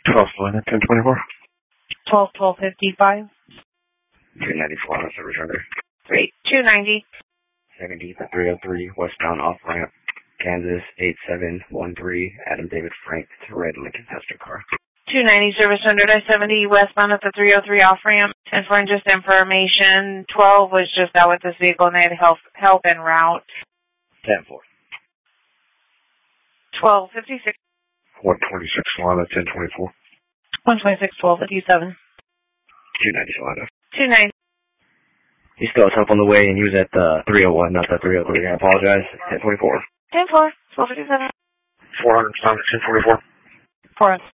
12 Solana, 1024. 1255. 294 on the service under. Great. 290. 70 to 303, westbound off ramp, Kansas 8713, Adam David Frank to red Lincoln Tester car. 290 service under I-70 westbound at the 303 off ramp. And for just information, 12 was just out with this vehicle and they had help en route. 10-4. 1256. 126 Solana, 1024. 126, 1257. 290 Solana. 290. He still has help on the way, and he was at the 301, not the 303. I apologize. 1024. 10-4, 1257. 400 Solana, 1044. 4.